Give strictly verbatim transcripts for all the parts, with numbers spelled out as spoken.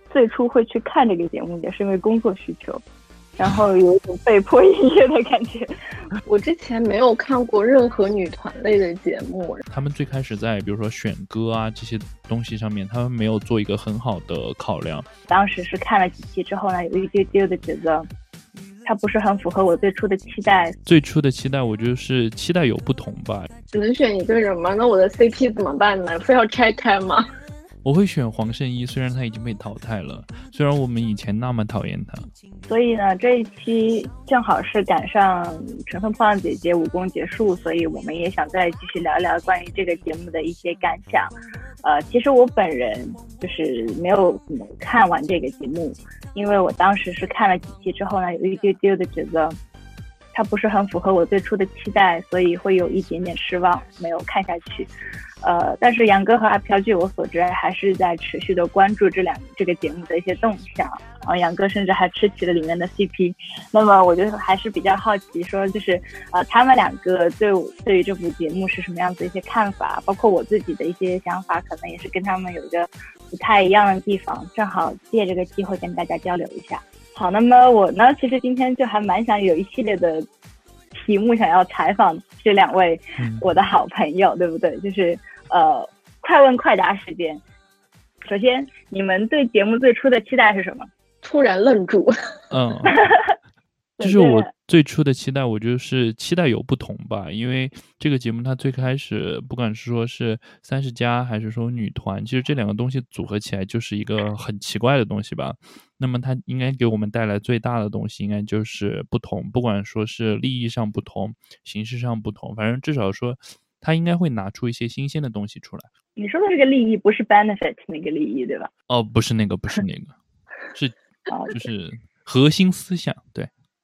最初会去看这个节目，也是因为工作需求，然后有一种被迫营业的感觉。 我之前没有看过任何女团类的节目， 他们最开始在比如说选歌啊这些东西上面，他们没有做一个很好的考量。 当时是看了几期之后呢，有一丢丢的觉得它不是很符合我最初的期待。 最初的期待我觉得是期待有不同吧。 只能选一个人吗？那我的 C P 怎么办呢？非要拆开吗？ 我会选黄圣依，虽然他已经被淘汰了，虽然我们以前那么讨厌他。 所以呢，这一期正好是赶上乘风破浪姐姐武功结束，所以我们也想再继续聊聊关于这个节目的一些感想。呃，其实我本人就是没有怎么看完这个节目，因为我当时是看了几期之后呢，有一丢丢的觉得它不是很符合我最初的期待，所以会有一点点失望，没有看下去。呃，但是杨哥和阿飘据我所知还是在持续的关注这两这个节目的一些动向，然后杨哥甚至还吃起了里面的 C P。 那么我就还是比较好奇说，就是呃他们两个对对于这部节目是什么样子的一些看法，包括我自己的一些想法可能也是跟他们有一个不太一样的地方，正好借这个机会跟大家交流一下。好，那么我呢其实今天就还蛮想有一系列的题目想要采访这两位我的好朋友、嗯、对不对？就是呃，快问快答时间。首先，你们对节目最初的期待是什么？ 突然愣住。 嗯，就是我最初的期待，我觉得是期待有不同吧。因为这个节目它最开始，不管是说是三十加还是说女团，其实这两个东西组合起来就是一个很奇怪的东西吧。那么它应该给我们带来最大的东西，应该就是不同，不管说是利益上不同，形式上不同，反正至少说他应该会拿出一些新鲜的东西出来。 你说的这个利益不是 benefit 那个利益对吧？ 哦，不是那个，不是那个，是就是核心思想，对。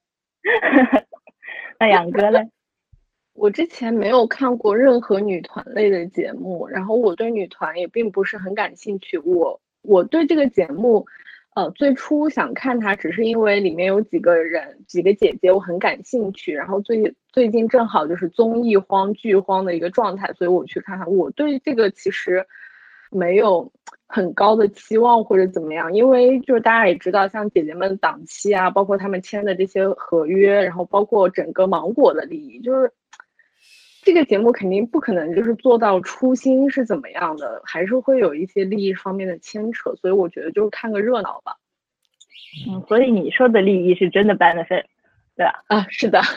那杨哥呢？ 我之前没有看过任何女团类的节目，然后我对女团也并不是很感兴趣。我我对这个节目呃，最初想看它只是因为里面有几个人几个姐姐我很感兴趣，然后最最近正好就是综艺荒剧荒的一个状态，所以我去看看。我对这个其实没有很高的期望或者怎么样，因为就是大家也知道像姐姐们档期啊，包括他们签的这些合约，然后包括整个芒果的利益，就是这个节目肯定不可能就是做到初心是怎么样的，还是会有一些利益方面的牵扯，所以我觉得就是看个热闹吧。 嗯，所以你说的利益是真的 benefit 对吧？ 啊，是的。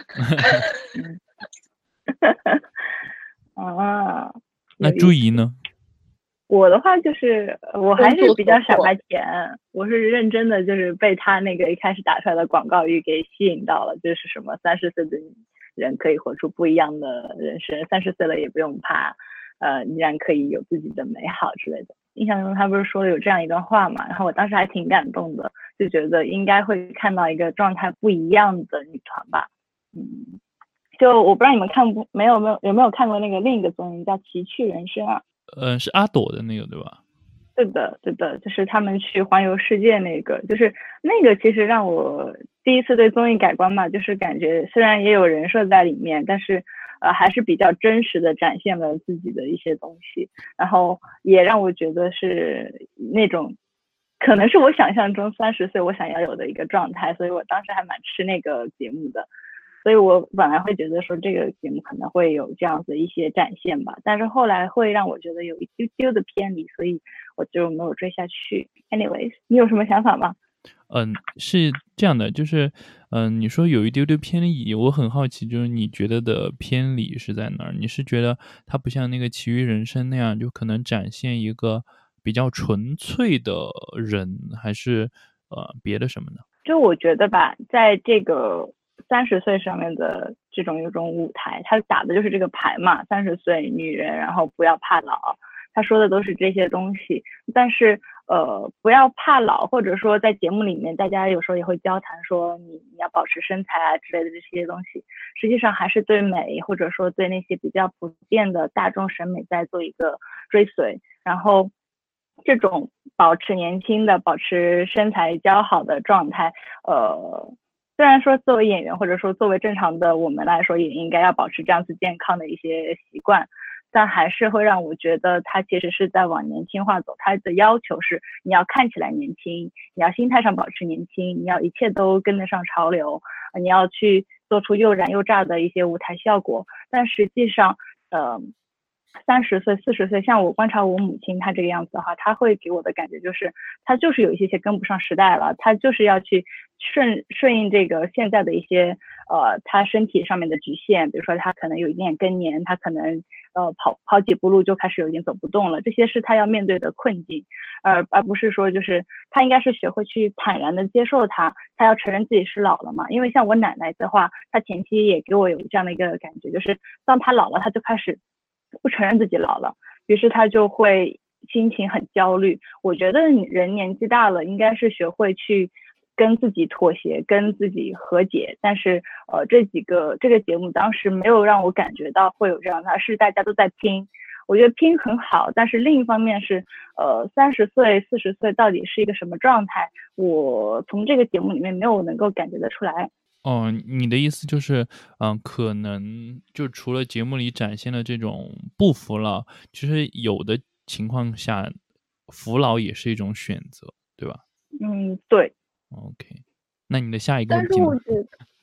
啊， 那朱怡呢？ 我的话就是我还是比较傻白甜，我是认真的就是被他那个一开始打出来的广告语给吸引到了，就是什么三十岁的人可以活出不一样的人生，三十岁了也不用怕，呃，依然可以有自己的美好之类的。印象中他不是说了有这样一段话嘛，然后我当时还挺感动的，就觉得应该会看到一个状态不一样的女团吧。嗯，就我不知道你们看不没有没有有没有看过那个另一个综艺叫《奇趣人生》啊？ 呃，是阿朵的那个对吧？ 对的对的，就是他们去环游世界那个，就是那个其实让我第一次对综艺改观嘛，就是感觉虽然也有人设在里面，但是呃还是比较真实的展现了自己的一些东西，然后也让我觉得是那种可能是我想象中三十岁我想要有的一个状态，所以我当时还蛮吃那个节目的。所以我本来会觉得说这个节目可能会有这样子一些展现吧，但是后来会让我觉得有一丢丢的偏离，所以我就没有追下去。 anyways 你有什么想法吗？ 嗯，是这样的，就是嗯，你说有一丢丢偏离，我很好奇，就是你觉得的偏离是在哪儿？你是觉得它不像那个奇遇人生那样就可能展现一个比较纯粹的人，还是呃别的什么呢？ 就我觉得吧，在这个三十岁上面的这种一种舞台，他打的就是这个牌嘛，三十岁女人，然后不要怕老，他说的都是这些东西。但是呃，不要怕老，或者说在节目里面大家有时候也会交谈说你你要保持身材啊之类的这些东西，实际上还是对美或者说对那些比较普遍的大众审美在做一个追随。然后这种保持年轻的保持身材姣好的状态，呃虽然说作为演员或者说作为正常的我们来说也应该要保持这样子健康的一些习惯， 但还是会让我觉得它其实是在往年轻化走。它的要求是你要看起来年轻，你要心态上保持年轻，你要一切都跟得上潮流，你要去做出又燃又炸的一些舞台效果。但实际上呃三十岁四十岁，像我观察我母亲她这个样子的话，她会给我的感觉就是她就是有一些些跟不上时代了，她就是要去顺顺应这个现在的一些呃她身体上面的局限，比如说她可能有一点更年，她可能呃跑跑几步路就开始有点走不动了，这些是她要面对的困境，而而不是说就是她应该是学会去坦然的接受它，她要承认自己是老了嘛。因为像我奶奶的话，她前期也给我有这样的一个感觉，就是当她老了，她就开始不承认自己老了，于是他就会心情很焦虑。我觉得人年纪大了应该是学会去跟自己妥协，跟自己和解，但是呃这几个这个节目当时没有让我感觉到会有这样的，是大家都在拼。我觉得拼很好，但是另一方面是呃三十岁四十岁到底是一个什么状态，我从这个节目里面没有能够感觉得出来。 哦，你的意思就是，嗯、呃可能就除了节目里展现的这种不服老，其实有的情况下，服老也是一种选择，对吧嗯，对。 ？OK，那你的下一个但是问题呢？ 我觉得，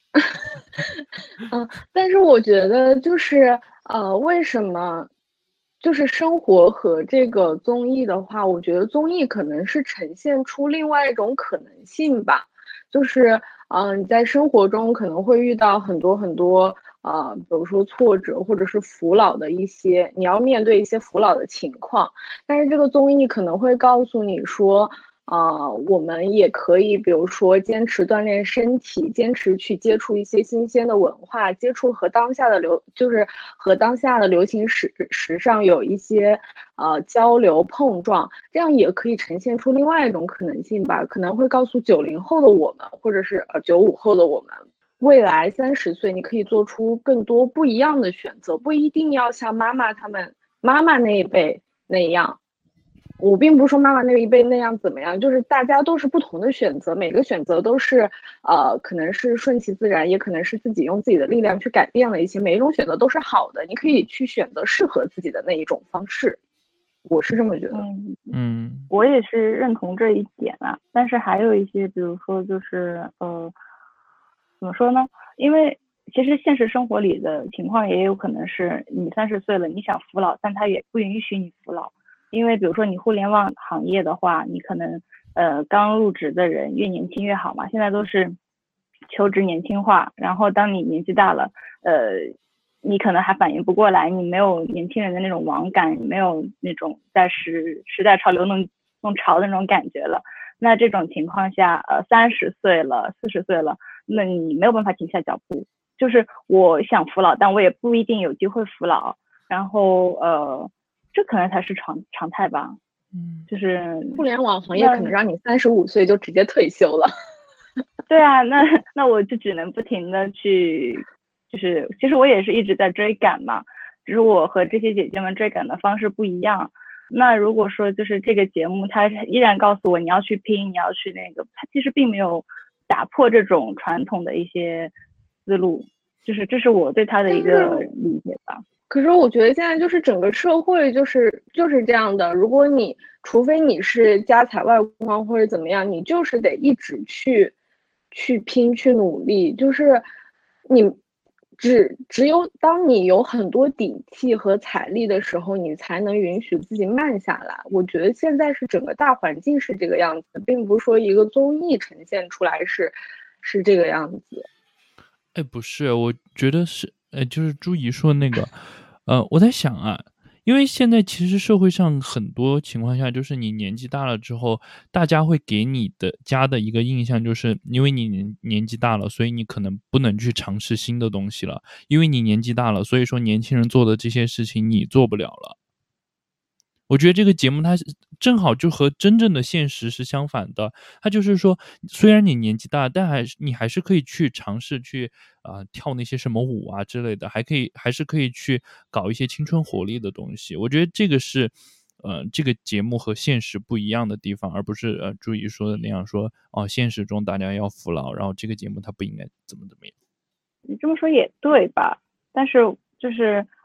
嗯，但是我觉得就是呃，为什么就是生活和这个综艺的话，我觉得综艺可能是呈现出另外一种可能性吧。就是嗯、呃，你在生活中可能会遇到很多很多呃，比如说挫折或者是服老的一些，你要面对一些服老的情况，但是这个综艺可能会告诉你说。啊、我们也可以，比如说坚持锻炼身体，坚持去接触一些新鲜的文化，接触和当下的流，就是和当下的流行时时尚有一些呃交流碰撞，这样也可以呈现出另外一种可能性吧，可能会告诉九零后的我们，或者是呃九五后的我们。未来三十岁，你可以做出更多不一样的选择，不一定要像妈妈他们妈妈那一辈那样，我并不是说妈妈那一辈那样怎么样，就是大家都是不同的选择，每个选择都是，呃，可能是顺其自然，也可能是自己用自己的力量去改变了一些，每一种选择都是好的，你可以去选择适合自己的那一种方式，我是这么觉得。 嗯， 嗯我也是认同这一点啊，但是还有一些，比如说就是呃，怎么说呢？因为其实现实生活里的情况也有可能是你三十岁了，你想服老，但他也不允许你服老，因为比如说你互联网行业的话，你可能呃刚入职的人越年轻越好嘛，现在都是求职年轻化，然后当你年纪大了，呃。你可能还反应不过来，你没有年轻人的那种网感，没有那种在时时代潮流弄弄潮的那种感觉了。那这种情况下，呃，三十岁了，四十岁了，那你没有办法停下脚步。就是我想服老，但我也不一定有机会服老。然后，呃，这可能才是常常态吧。 嗯， 就是互联网行业那可能让你三十五岁就直接退休了。 对啊，那那我就只能不停的去。就是其实我也是一直在追赶嘛，只是我和这些姐姐们追赶的方式不一样。那如果说就是这个节目它依然告诉我你要去拼，你要去那个，它其实并没有打破这种传统的一些思路，就是这是我对它的一个理解吧。 可是我觉得现在就是整个社会就是就是这样的，如果你除非你是家财万贯或者怎么样，你就是得一直去去拼去努力，就是你只只有当你有很多底气和财力的时候，你才能允许自己慢下来。我觉得现在是整个大环境是这个样子，并不是说一个综艺呈现出来是是这个样子。 哎，不是，我觉得是，呃，就是朱怡说的那个，呃，我在想啊，因为现在其实社会上很多情况下，就是你年纪大了之后，大家会给你的家的一个印象，就是因为你年年纪大了，所以你可能不能去尝试新的东西了，因为你年纪大了，所以说年轻人做的这些事情你做不了了。我觉得这个节目它正好就和真正的现实是相反的，它就是说，虽然你年纪大，但还是你还是可以去尝试去啊、呃跳那些什么舞啊之类的，还可以还是可以去搞一些青春活力的东西。我觉得这个是呃这个节目和现实不一样的地方，而不是呃朱怡说的那样说哦，现实中大家要服老，然后这个节目它不应该怎么怎么样。 你这么说也对吧？但是就是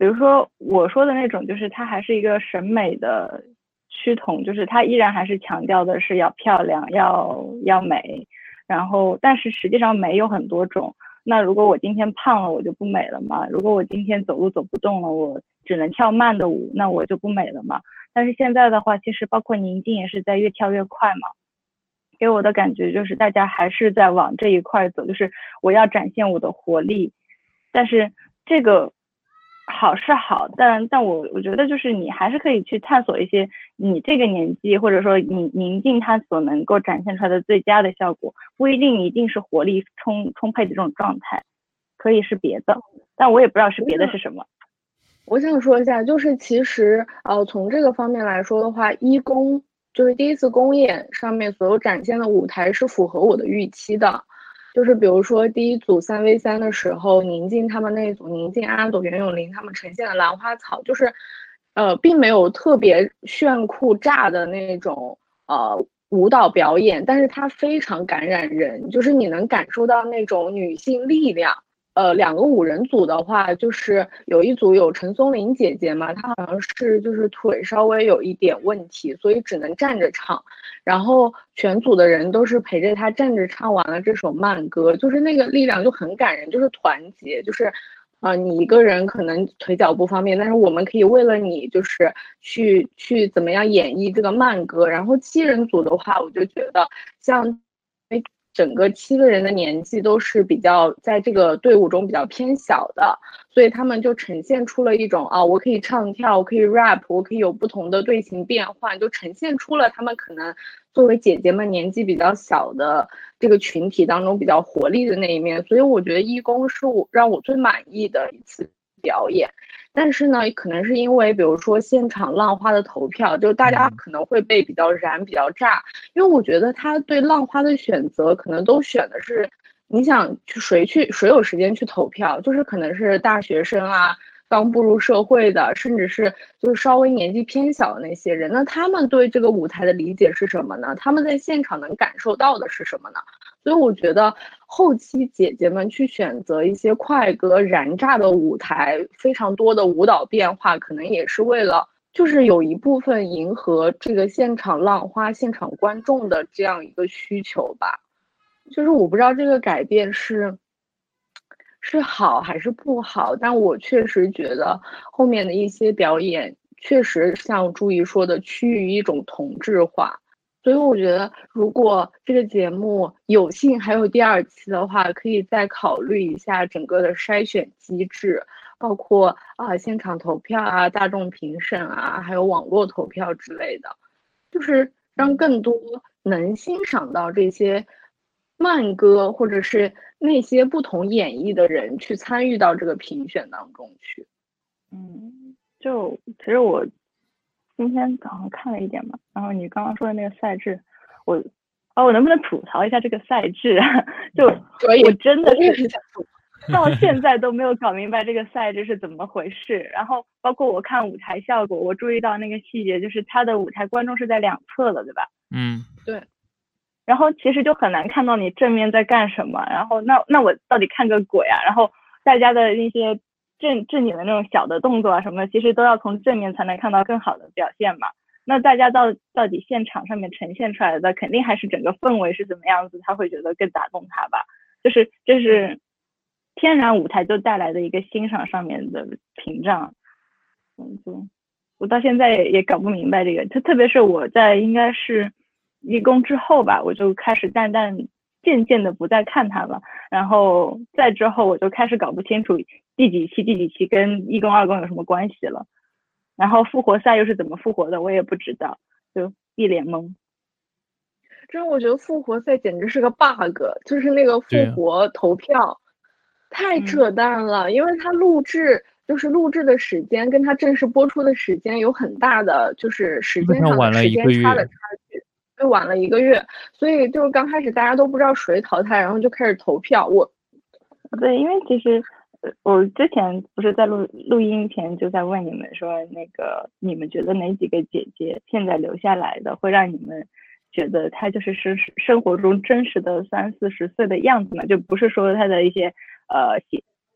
比如说我说的那种，就是它还是一个审美的趋同，就是它依然还是强调的是要漂亮，要要美，然后但是实际上美有很多种。那如果我今天胖了，我就不美了吗？如果我今天走路走不动了，我只能跳慢的舞，那我就不美了吗？但是现在的话，其实包括宁静也是在越跳越快嘛。给我的感觉就是大家还是在往这一块走，就是我要展现我的活力。但是这个好是好，但但我我觉得就是你还是可以去探索一些你这个年纪或者说你宁静它所能够展现出来的最佳的效果，不一定一定是活力充充沛的这种状态，可以是别的，但我也不知道是别的是什么。 我想说一下，就是其实呃从这个方面来说的话，一公就是第一次公演上面所有展现的舞台是符合我的预期的。就是比如说第一组三 v 三的时候，宁静他们那一组，宁静、阿朵、袁咏琳他们呈现的兰花草，就是呃并没有特别炫酷炸的那种呃舞蹈表演，但是它非常感染人，就是你能感受到那种女性力量。呃，两个五人组的话，就是有一组有陈松伶姐姐嘛，她好像是就是腿稍微有一点问题，所以只能站着唱。然后全组的人都是陪着她站着唱完了这首慢歌，就是那个力量就很感人，就是团结，就是，呃，你一个人可能腿脚不方便，但是我们可以为了你，就是去去怎么样演绎这个慢歌。然后七人组的话，我就觉得像。整个七个人的年纪都是比较在这个队伍中比较偏小的，所以他们就呈现出了一种啊，我可以唱跳，我可以 rap， 我可以有不同的队形变换，就呈现出了他们可能作为姐姐们年纪比较小的这个群体当中比较活力的那一面。所以我觉得一公是我让我最满意的一次表演。但是呢，可能是因为比如说现场浪花的投票，就大家可能会被比较燃比较炸，因为我觉得他对浪花的选择可能都选的是你想去谁去谁有时间去投票，就是可能是大学生啊，刚步入社会的，甚至是就是稍微年纪偏小的那些人。那他们对这个舞台的理解是什么呢？他们在现场能感受到的是什么呢？所以我觉得后期姐姐们去选择一些快歌燃炸的舞台，非常多的舞蹈变化，可能也是为了就是有一部分迎合这个现场浪花现场观众的这样一个需求吧。就是我不知道这个改变是是好还是不好，但我确实觉得后面的一些表演确实像朱怡说的趋于一种同质化。所以我觉得如果这个节目有幸还有第二期的话，可以再考虑一下整个的筛选机制，包括啊现场投票啊、大众评审啊，还有网络投票之类的，就是让更多能欣赏到这些慢歌或者是那些不同演绎的人去参与到这个评选当中去。 嗯，就其实我今天早上看了一点嘛，然后你刚刚说的那个赛制，我哦，我能不能吐槽一下这个赛制？就我真的是到现在都没有搞明白这个赛制是怎么回事。然后包括我看舞台效果，我注意到那个细节，就是他的舞台观众是在两侧的，对吧？ 嗯， 对。 然后其实就很难看到你正面在干什么，然后那那我到底看个鬼啊？然后大家的那些正正经的那种小的动作啊什么的，其实都要从正面才能看到更好的表现嘛。那大家到到底现场上面呈现出来的，肯定还是整个氛围是怎么样子，他会觉得更打动他吧。就是这是天然舞台就带来的一个欣赏上面的屏障。嗯，就我到现在也也搞不明白这个，特特别是我在应该是一公之后吧，我就开始淡淡渐渐的不再看它了，然后再之后我就开始搞不清楚第几期第几期跟一公二公有什么关系了，然后复活赛又是怎么复活的我也不知道，就一脸懵。 真我觉得复活赛简直是个 bug， 就是那个复活投票太扯淡了，嗯、因为它录制就是录制的时间跟它正式播出的时间有很大的就是时间上的时间差的差距，就晚了一个月，所以就是刚开始大家都不知道谁淘汰，然后就开始投票。我对，因为其实我之前不是在录录音前就在问你们说，那个你们觉得哪几个姐姐现在留下来的会让你们觉得她就是生生活中真实的三四十岁的样子嘛？就不是说她的一些呃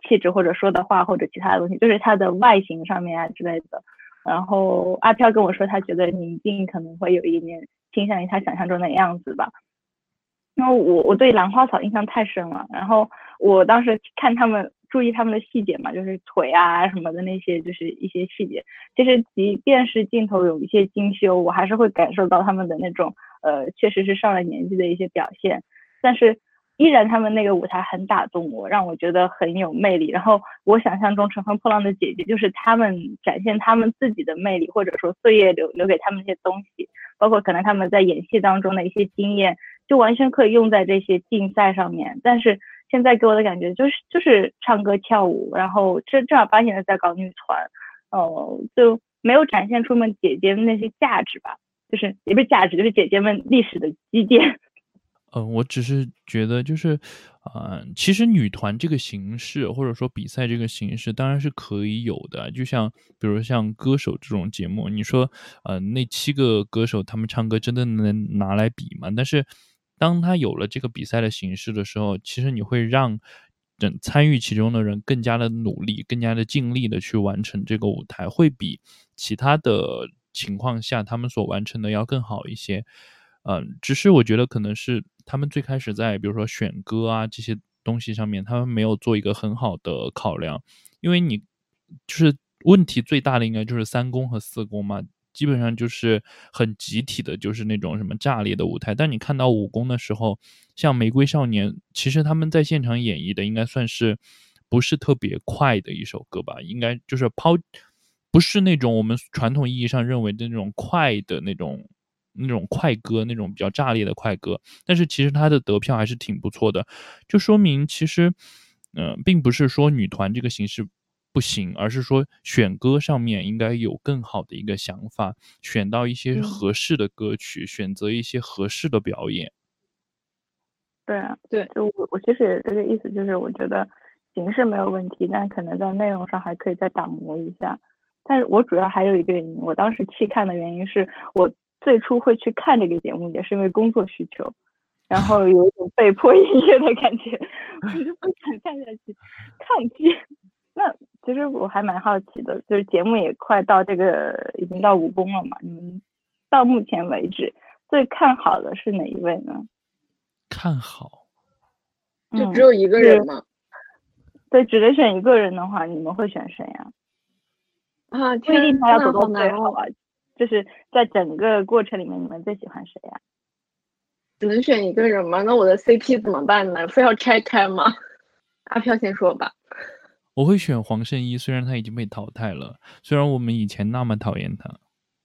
气质或者说的话或者其他的东西，就是他的外形上面啊之类的。然后阿飘跟我说，他觉得你一定可能会有一点倾向于他想象中的样子吧。然后我我对兰花草印象太深了，然后我当时看他们注意他们的细节嘛，就是腿啊什么的那些，就是一些细节。其实即便是镜头有一些精修，我还是会感受到他们的那种呃，确实是上了年纪的一些表现，但是依然他们那个舞台很打动我，让我觉得很有魅力。然后我想象中乘风破浪的姐姐就是他们展现他们自己的魅力，或者说岁月留留给他们那些东西，包括可能他们在演戏当中的一些经验，就完全可以用在这些竞赛上面。但是现在给我的感觉就是就是唱歌跳舞，然后正正儿八经的在搞女团，呃，就没有展现出们姐姐们那些价值吧，就是也不是价值，就是姐姐们历史的积淀。 嗯、呃，我只是觉得就是，呃，其实女团这个形式或者说比赛这个形式当然是可以有的，就像比如像歌手这种节目，你说，呃，那七个歌手他们唱歌真的能拿来比吗？但是当他有了这个比赛的形式的时候，其实你会让人参与其中的人更加的努力，更加的尽力的去完成这个舞台，会比其他的情况下他们所完成的要更好一些。嗯、呃，只是我觉得可能是他们最开始在比如说选歌啊这些东西上面，他们没有做一个很好的考量，因为你就是问题最大的应该就是三公和四公嘛，基本上就是很集体的，就是那种什么炸裂的舞台。但你看到五公的时候，像玫瑰少年，其实他们在现场演绎的应该算是不是特别快的一首歌吧，应该就是抛，不是那种我们传统意义上认为的那种快的那种那种快歌，那种比较炸裂的快歌，但是其实它的得票还是挺不错的，就说明其实，嗯、呃，并不是说女团这个形式不行，而是说选歌上面应该有更好的一个想法，选到一些合适的歌曲，嗯、选择一些合适的表演。 对啊， 对， 就我我其实也这个意思，就是我觉得形式没有问题，但可能在内容上还可以再打磨一下。但是我主要还有一个原因，我当时弃看的原因是我最初会去看这个节目，也是因为工作需求，然后有一种被迫营业的感觉，我就不想看下去，抗拒。那其实我还蛮好奇的，就是节目也快到这个已经到五公了嘛，你们到目前为止最看好的是哪一位呢？ 看好， 就只有一个人吗？ 嗯、对，只能选一个人的话，你们会选谁呀？ 啊， 不一定他要走到最好好啊，就是在整个过程里面，你们最喜欢谁呀？ 只能选一个人吗？那我的 C P 怎么办呢？非要拆开吗？阿飘先说吧。 我会选黄圣依，虽然他已经被淘汰了，虽然我们以前那么讨厌他。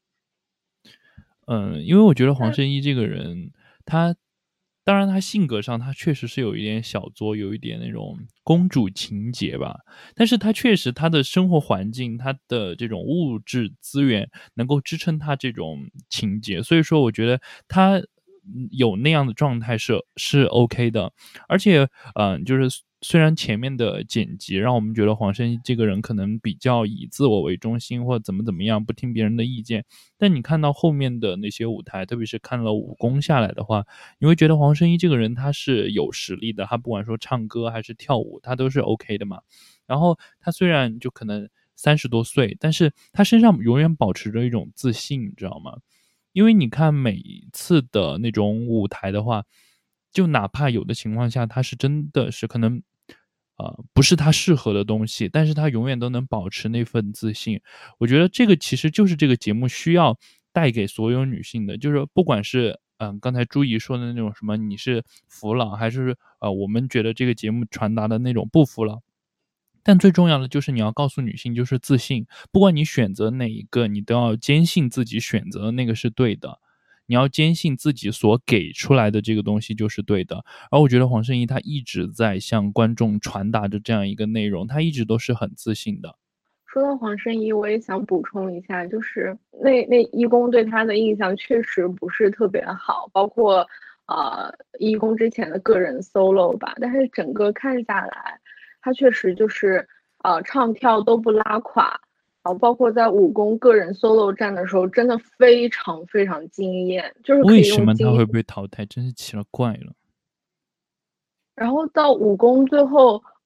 嗯，因为我觉得黄圣依这个人，他当然他性格上他确实是有一点小作，有一点那种公主情节吧，但是他确实他的生活环境，他的这种物质资源能够支撑他这种情节，所以说我觉得他有那样的状态是是 OK 的。而且嗯、呃，就是虽然前面的剪辑让我们觉得黄圣依这个人可能比较以自我为中心，或者怎么怎么样，不听别人的意见，但你看到后面的那些舞台，特别是看了五公下来的话，你会觉得黄圣依这个人他是有实力的，他不管说唱歌还是跳舞，他都是 OK 的嘛。然后他虽然就可能三十多岁，但是他身上永远保持着一种自信，你知道吗？因为你看每一次的那种舞台的话，就哪怕有的情况下他是真的是可能呃，不是他适合的东西，但是他永远都能保持那份自信。我觉得这个其实就是这个节目需要带给所有女性的，就是不管是嗯、呃、刚才朱怡说的那种什么你是服老，还是呃我们觉得这个节目传达的那种不服老，但最重要的就是你要告诉女性就是自信，不管你选择哪一个，你都要坚信自己选择的那个是对的。你要坚信自己所给出来的这个东西就是对的，而我觉得黄圣依她一直在向观众传达着这样一个内容，她一直都是很自信的。 说到黄圣依，我也想补充一下，就是那那一公对她的印象确实不是特别好，包括呃一公之前的个人 solo 吧，但是整个看下来，她确实就是呃唱跳都不拉垮。然后包括在五公个人 solo 战的时候，真的非常非常惊艳，就是可以用为什么他会被淘汰？真是奇了怪了。 然后到五公最后，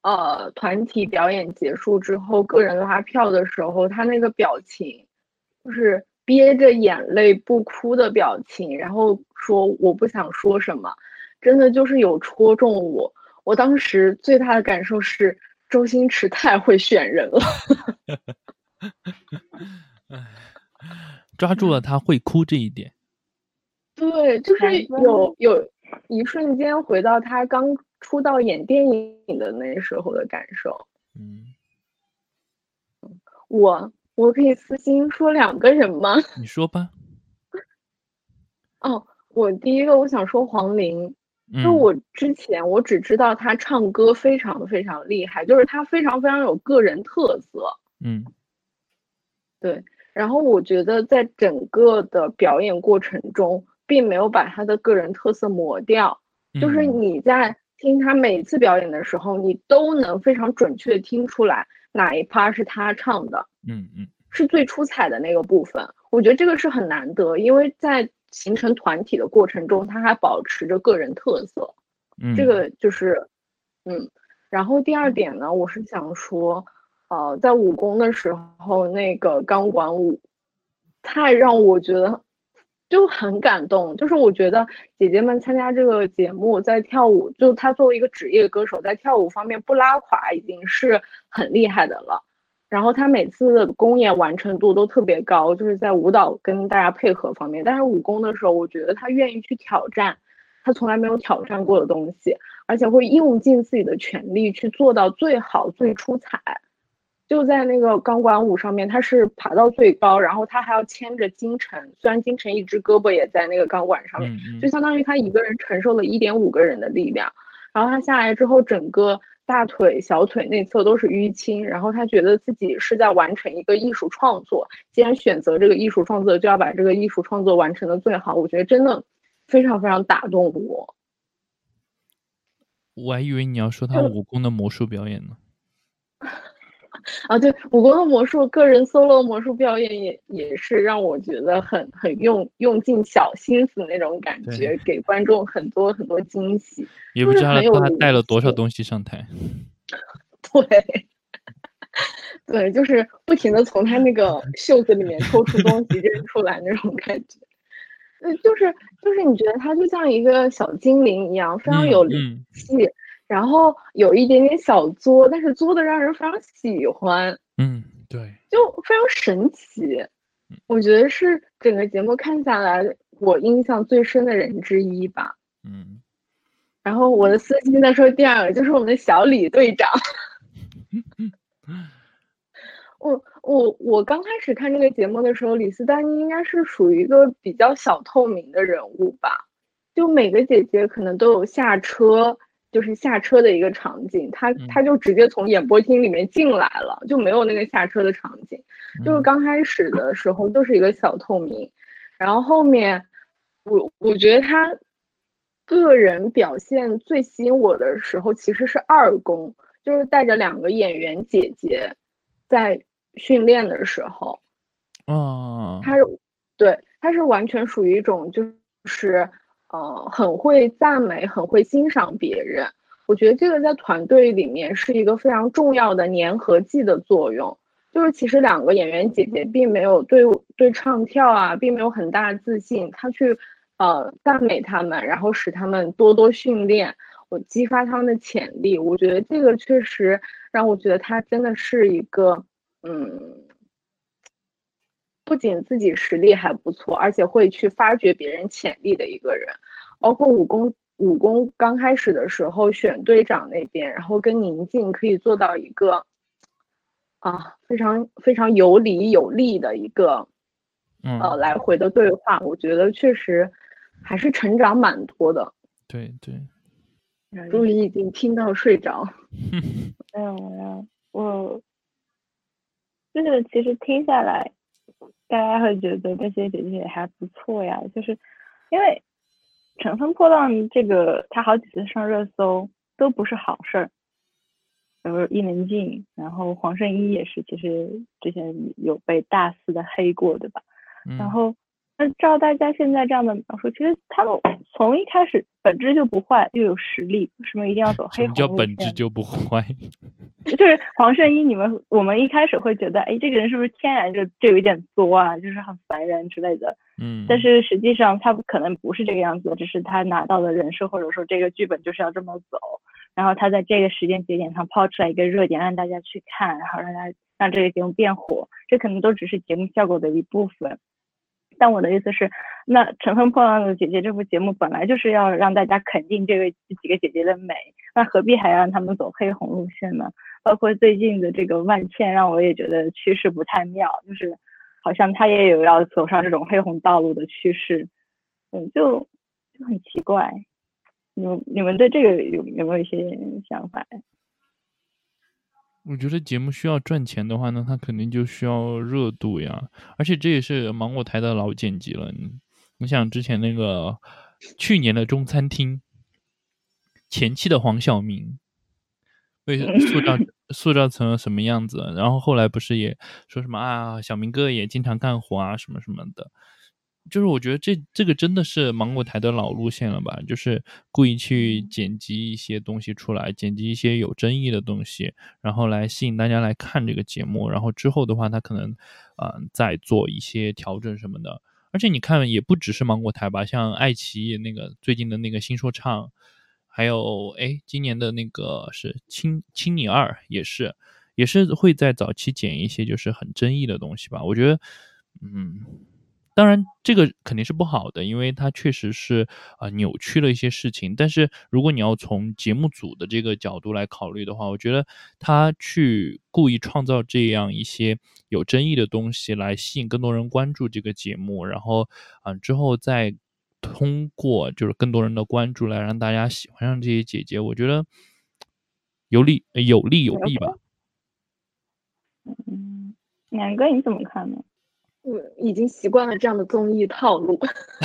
呃团体表演结束之后，个人拉票的时候，他那个表情就是憋着眼泪不哭的表情，然后说我不想说什么，真的就是有戳中我。我当时最大的感受是周星驰太会选人了。 抓住了他会哭这一点。 对，就是有有一瞬间回到他刚出道演电影的那时候的感受。 嗯， 我我可以私心说两个人吗？ 你说吧。 哦，我第一个我想说黄龄， 嗯， 就我之前我只知道他唱歌非常非常厉害，就是他非常非常有个人特色。 嗯， 对，然后我觉得在整个的表演过程中，并没有把他的个人特色磨掉，就是你在听他每次表演的时候，你都能非常准确听出来哪一趴是他唱的， 嗯嗯， 是最出彩的那个部分。我觉得这个是很难得，因为在形成团体的过程中，他还保持着个人特色， 嗯， 这个就是，嗯。然后第二点呢，我是想说，呃，在武功的时候，那个钢管舞太让我觉得就很感动。就是我觉得姐姐们参加这个节目，在跳舞，就她作为一个职业歌手，在跳舞方面不拉垮已经是很厉害的了。然后她每次的公演完成度都特别高，就是在舞蹈跟大家配合方面。但是武功的时候，我觉得她愿意去挑战她从来没有挑战过的东西，而且会用尽自己的全力去做到最好最出彩。就在那个钢管舞上面，他是爬到最高，然后他还要牵着金晨，虽然金晨一只胳膊也在那个钢管上面， 嗯嗯， 就相当于他一个人承受了一点五个人的力量。然后他下来之后，整个大腿、小腿内侧都是淤青，然后他觉得自己是在完成一个艺术创作，既然选择这个艺术创作，就要把这个艺术创作完成的最好。我觉得真的非常非常打动我。 我还以为你要说他武功的魔术表演呢。 啊，对，武功的魔术个人 solo 魔术表演也也是让我觉得很很用用尽小心思那种感觉，给观众很多很多惊喜， 也不知道他带了多少西东西上台。 对，对，就是不停的从他那个袖子里面抽出东西扔出来那种感觉。对，就是就是你觉得他就像一个小精灵一样，非常有灵气。嗯嗯，然后有一点点小作，但是作的让人非常喜欢。 嗯，对， 就非常神奇。我觉得是整个节目看下来，我印象最深的人之一吧。 嗯。 然后我的私心再说第二个，就是我们的小李队长。我我我刚开始看这个节目的时候，李斯丹妮应该是属于一个比较小透明的人物吧。就每个姐姐可能都有下车，就是下车的一个场景，她她就直接从演播厅里面进来了，就没有那个下车的场景。就是刚开始的时候就是一个小透明，然后后面我我觉得她个人表现最吸引我的时候其实是二宫，就是带着两个演员姐姐在训练的时候。 哦， 她是对，她是完全属于一种就是呃很会赞美，很会欣赏别人。我觉得这个在团队里面是一个非常重要的粘合剂的作用。就是其实两个演员姐姐并没有对对唱跳啊，并没有很大的自信，她去呃赞美他们，然后使他们多多训练，我激发他们的潜力。我觉得这个确实让我觉得她真的是一个嗯。不仅自己实力还不错，而且会去发掘别人潜力的一个人。包括武功，武功刚开始的时候选队长那边，然后跟宁静可以做到一个啊非常非常有理有力的一个呃来回的对话，我觉得确实还是成长蛮多的。 对对， 终于已经听到睡着。 没有没有，我就是其实听下来。大家会觉得这些姐姐还不错呀，就是因为乘风破浪这个，他好几次上热搜都不是好事儿，比如伊能静，然后黄圣依也是，其实之前有被大肆的黑过，对吧？ 嗯、 然后那照大家现在这样的描述，其实他们从一开始本质就不坏，又有实力，为什么一定要走黑红路线？ 什么叫本质就不坏？ 就是黄圣依，你们我们一开始会觉得，哎，这个人是不是天然就就有一点作啊，就是很烦人之类的。 嗯， 但是实际上他可能不是这个样子，只是他拿到的人设或者说这个剧本就是要这么走，然后他在这个时间节点上抛出来一个热点让大家去看，然后让大家让这个节目变火，这可能都只是节目效果的一部分。但我的意思是，那《乘风破浪的姐姐》这部节目本来就是要让大家肯定这个这几个姐姐的美，那何必还让他们走黑红路线呢？包括最近的这个万茜，让我也觉得趋势不太妙，就是好像她也有要走上这种黑红道路的趋势，嗯，就就很奇怪。你们你们对这个有有没有一些想法？ 我觉得节目需要赚钱的话呢，它肯定就需要热度呀，而且这也是芒果台的老剪辑了。你你想之前那个去年的中餐厅，前期的黄晓明被塑造塑造成了什么样子，然后后来不是也说什么啊，小明哥也经常干活啊什么什么的。就是我觉得这这个真的是芒果台的老路线了吧，就是故意去剪辑一些东西出来，剪辑一些有争议的东西，然后来吸引大家来看这个节目，然后之后的话他可能呃再做一些调整什么的。而且你看也不只是芒果台吧，像爱奇艺那个最近的那个新说唱，还有哎今年的那个是青青你二也是也是会在早期剪一些就是很争议的东西吧。我觉得嗯当然这个肯定是不好的，因为它确实是呃扭曲了一些事情，但是如果你要从节目组的这个角度来考虑的话，我觉得他去故意创造这样一些有争议的东西来吸引更多人关注这个节目，然后啊、呃、之后再通过就是更多人的关注来让大家喜欢上这些姐姐，我觉得有利有利有弊吧。 嗯，两个你怎么看呢？ 我已经习惯了这样的综艺套路。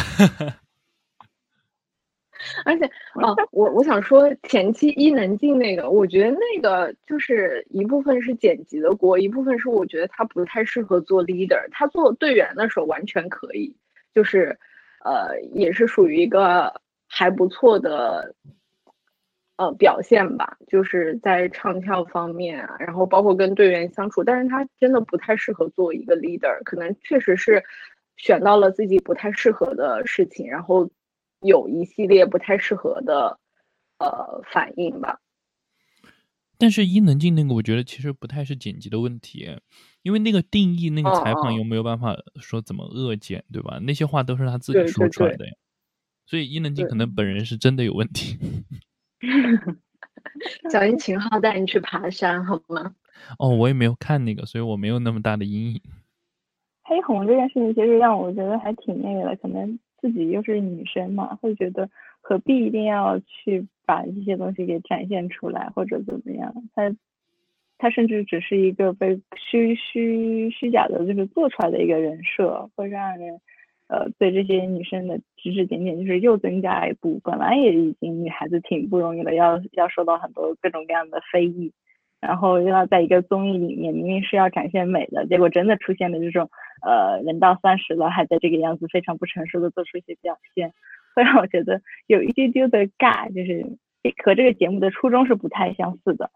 而且哦，我我想说前期伊能静那个，我觉得那个就是一部分是剪辑的锅，一部分是我觉得他不太适合做 leader，他做队员的时候完全可以，就是呃也是属于一个还不错的呃表现吧，就是在唱跳方面啊，然后包括跟队员相处，但是他真的不太适合做一个 leader，可能确实是选到了自己不太适合的事情，然后有一系列不太适合的呃反应吧。 但是伊能静那个我觉得其实不太是剪辑的问题，因为那个定义那个采访有没有办法说怎么恶剪，对吧？那些话都是他自己说出来的呀。所以伊能静可能本人是真的有问题。 小心秦昊带你去爬山好吗？ 哦，我也没有看那个，所以我没有那么大的阴影。 黑红这件事情其实让我觉得还挺那个的，可能自己又是女生嘛，会觉得何必一定要去把这些东西给展现出来，或者怎么样？它它甚至只是一个被虚虚虚假的，就是做出来的一个人设，会让人呃对这些女生的指指点点，就是又增加一步。本来也已经女孩子挺不容易了，要要受到很多各种各样的非议。然后又要在一个综艺里面，明明是要展现美的，结果真的出现了这种，呃，人到三十了还在这个样子，非常不成熟的做出一些表现，会让我觉得有一丢丢的尬，就是和这个节目的初衷是不太相似的。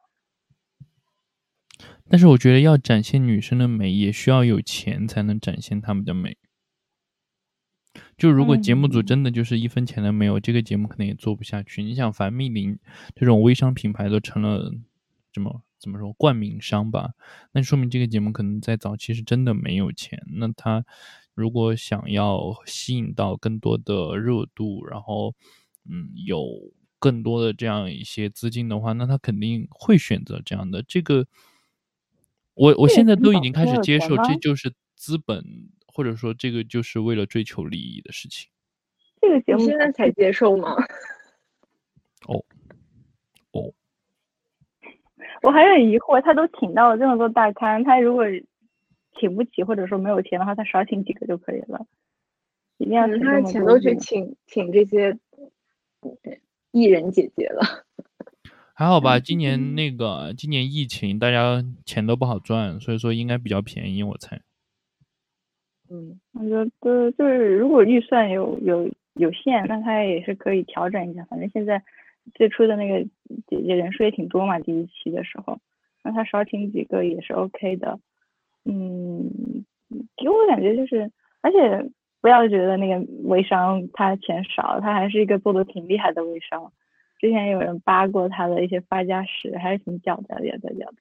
但是我觉得要展现女生的美，也需要有钱才能展现她们的美。就如果节目组真的就是一分钱都没有，嗯、这个节目可能也做不下去。你想，樊蜜苓这种微商品牌都成了什么？怎么说冠名商吧，那说明这个节目可能在早期是真的没有钱。那他如果想要吸引到更多的热度，然后嗯有更多的这样一些资金的话，那他肯定会选择这样的。这个我我现在都已经开始接受，这就是资本，或者说这个就是为了追求利益的事情。 这个节目你现在才接受吗？ 哦哦。 我还很疑惑，他都请到了这么多大咖，他如果请不起或者说没有钱的话，他少请几个就可以了。一定要请这么多。 他的钱都去请请这些艺人姐姐了。 还好吧，今年那个今年疫情，大家钱都不好赚，所以说应该比较便宜，我猜。 嗯，我觉觉得就是如果预算有有有限，那它也是可以调整一下。反正现在最初的那个姐姐人数也挺多嘛，第一期的时候，那他少请几个也是 OK 的。嗯，给我感觉就是，而且不要觉得那个微商他钱少，他还是一个做的挺厉害的微商。之前有人扒过他的一些发家史，还是挺屌的，屌的，屌的。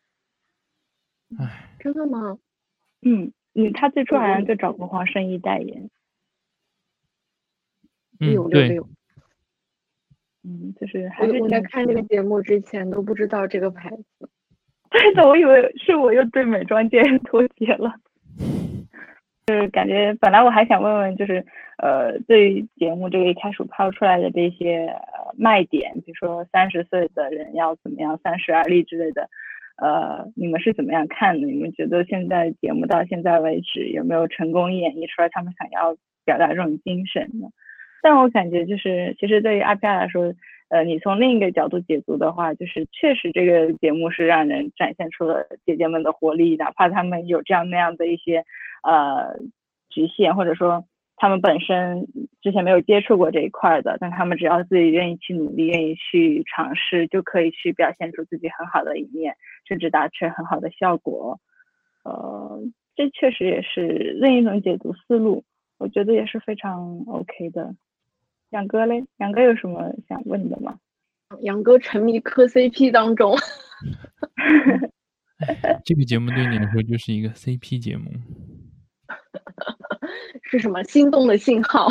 唉， 真的吗？ 嗯嗯，他最初好像就找过黄圣依代言。 嗯，对， 嗯，就是还是我我在看这个节目之前都不知道这个牌子。 对的，我以为是我又对美妆界脱节了。就是感觉本来我还想问问，就是呃，对于节目这个一开始抛出来的这些、呃、卖点，比如说三十岁的人要怎么样三十而立之类的，呃，你们是怎么样看的？你们觉得现在节目到现在为止有没有成功演绎出来他们想要表达这种精神呢？但我感觉就是，其实对于阿飘来说，呃，你从另一个角度解读的话，就是确实这个节目是让人展现出了姐姐们的活力，哪怕他们有这样那样的一些呃局限，或者说他们本身之前没有接触过这一块的，但他们只要自己愿意去努力，愿意去尝试，就可以去表现出自己很好的一面，甚至达成很好的效果。呃，这确实也是另一种解读思路，我觉得也是非常 OK 的。杨哥嘞，杨哥有什么想问的吗？ 杨哥沉迷磕 C P 当中。 这个节目对你来说就是一个 C P 节目。 是什么心动的信号？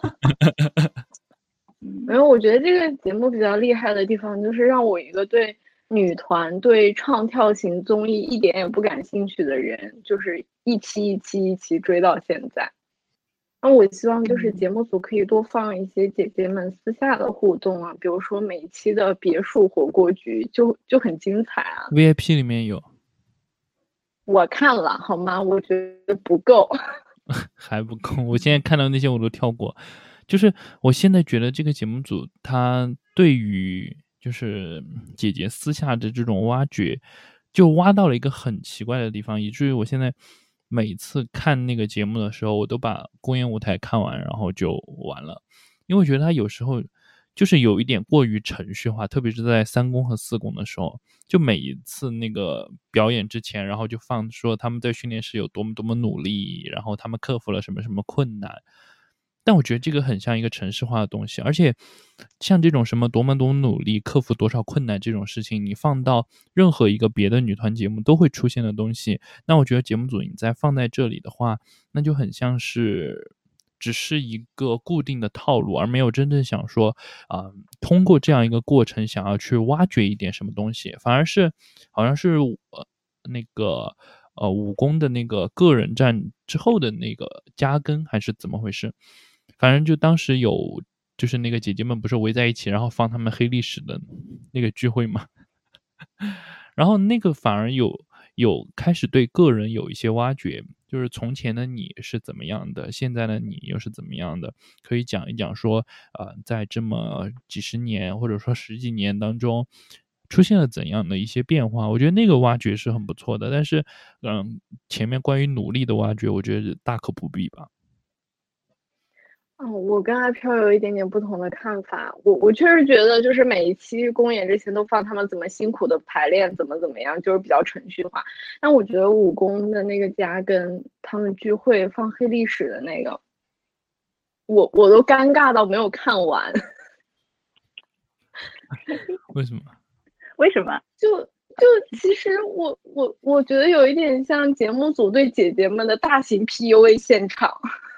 因为我觉得这个节目比较厉害的地方，就是让我一个对女团、对唱跳型综艺一点也不感兴趣的人，就是一期一期一期追到现在。那我希望就是节目组可以多放一些姐姐们私下的互动啊，比如说每一期的别墅火锅局就就很精彩啊。 V I P 里面有， 我看了好吗？我觉得不够。 还不够。我现在看到那些我都跳过。就是我现在觉得这个节目组他对于就是姐姐私下的这种挖掘，就挖到了一个很奇怪的地方，以至于我现在每次看那个节目的时候，我都把公演舞台看完，然后就完了。因为我觉得他有时候就是有一点过于程序化，特别是在三公和四公的时候，就每一次那个表演之前，然后就放说他们在训练室有多么多么努力，然后他们克服了什么什么困难。但我觉得这个很像一个程式化的东西，而且像这种什么多么多么努力，克服多少困难这种事情，你放到任何一个别的女团节目都会出现的东西，那我觉得节目组你再放在这里的话，那就很像是只是一个固定的套路，而没有真正想说啊、呃，通过这样一个过程想要去挖掘一点什么东西，反而是好像是呃那个呃武功的那个个人战之后的那个加更还是怎么回事。反正就当时有就是那个姐姐们不是围在一起，然后放他们黑历史的那个聚会嘛。然后那个反而有有开始对个人有一些挖掘，就是从前的你是怎么样的，现在的你又是怎么样的，可以讲一讲说呃，在这么几十年或者说十几年当中出现了怎样的一些变化，我觉得那个挖掘是很不错的。但是嗯，前面关于努力的挖掘我觉得大可不必吧。 嗯，我跟阿飘有一点点不同的看法。我我确实觉得，就是每一期公演之前都放他们怎么辛苦的排练，怎么怎么样，就是比较程序化。但我觉得武功的那个加跟他们聚会放黑历史的那个，我我都尴尬到没有看完。 为什么？ 为什么？ 就就其实我我我觉得有一点像节目组对姐姐们的大型 P U A 现场。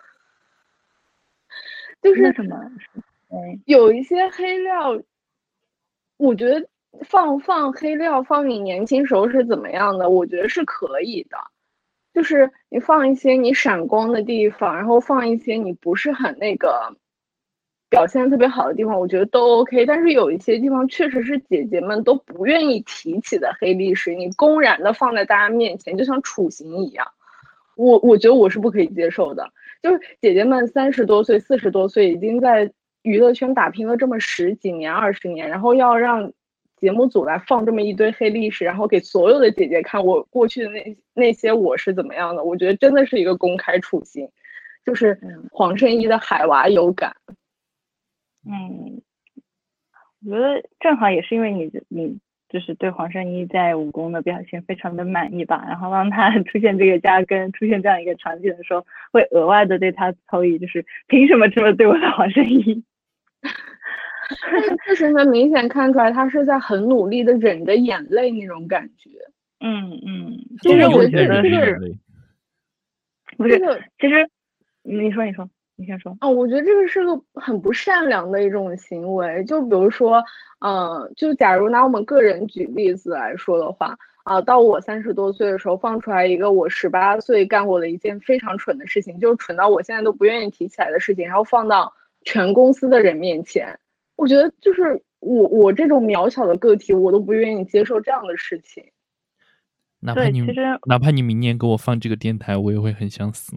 就是什么？ 有一些黑料，我觉得放放黑料放你年轻时候是怎么样的，我觉得是可以的。就是你放一些你闪光的地方，然后放一些你不是很那个表现特别好的地方，我觉得都 OK。但是有一些地方确实是姐姐们都不愿意提起的黑历史，你公然的放在大家面前，就像处刑一样，我我觉得我是不可以接受的。就是姐姐们三十多岁、四十多岁，已经在娱乐圈打拼了这么十几年、二十年，然后要让节目组来放这么一堆黑历史，然后给所有的姐姐看我过去的那那些我是怎么样的，我觉得真的是一个公开处刑。 就是黄圣依的海娃有感。 嗯，我觉得正好也是因为你你就是对黄圣依在武功的表现非常的满意吧，然后让他出现这个加更，出现这样一个场景的时候，会额外的对他投以就是凭什么这么对我的黄圣依？ 但是确实能明显看出来，他是在很努力的忍着眼泪那种感觉。 嗯嗯， 其实我觉得这个不是，其实你说你说你先说。 哦，我觉得这个是个很不善良的一种行为。就比如说，嗯、呃，就假如拿我们个人举例子来说的话，啊、呃，到我三十多岁的时候，放出来一个我十八岁干过的一件非常蠢的事情，就是蠢到我现在都不愿意提起来的事情，然后放到全公司的人面前。我觉得就是我我这种渺小的个体，我都不愿意接受这样的事情。 哪怕你其实哪怕你明年给我放这个电台，我也会很想死。